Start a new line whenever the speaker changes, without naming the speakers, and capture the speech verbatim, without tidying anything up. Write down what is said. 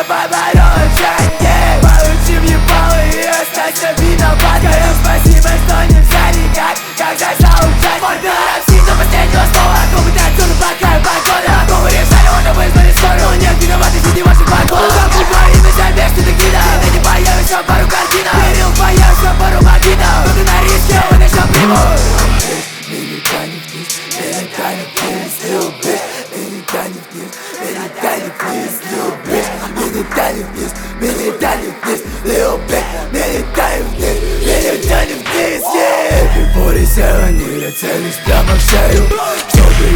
поборол шаги. Получи въебало и останься виноваткой. Спасибо, что нельзя никак, как застал ужать. Мой был рамси до последнего слова. Кому ты отсюда пока погода. Кому решали, он вызвали скорую. Нет виноватых среди ваших вагонов. Забудь мое имя, забежь ты гида. Ты не появишься пару картинок. Верил, появишься пару магнитов. Но ты на риске, он еще примут. Мелитанит вниз, мелитанит вниз, любишь. Мелитанит вниз, мелитанит вниз, любишь. Мелитанит вниз, мелитанит вниз, любишь. Мелитанит вниз, мелитанит вниз, yeah. Эпифория села, не я целюсь прямо в шею. Чтобы